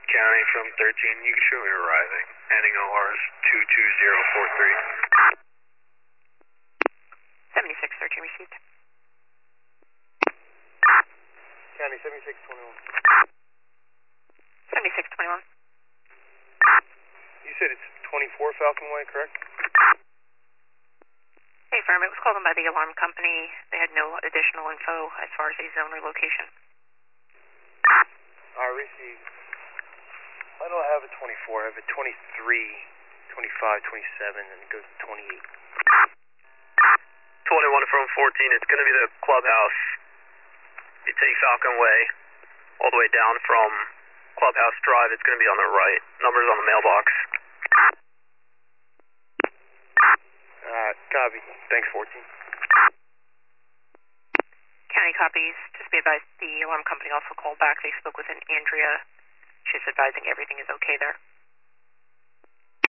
County from 13, you can show me arriving. Ending ORs 22043. 7613 received. County 7621. 7621. You said it's 24 Falcon Way, correct? Hey, firm, it was called in by the alarm company. They had no additional info as far as a zone relocation. Received. Why do I have a 24? I have a 23, 25, 27, and it goes to 28. 21 from 14, it's going to be the clubhouse. You take Falcon Way all the way down from Clubhouse Drive, it's going to be on the right. Numbers on the mailbox. Copy. Thanks, 14. County copies. Just be advised, the alarm company also called back. They spoke with an Andrea. She's advising everything is okay there.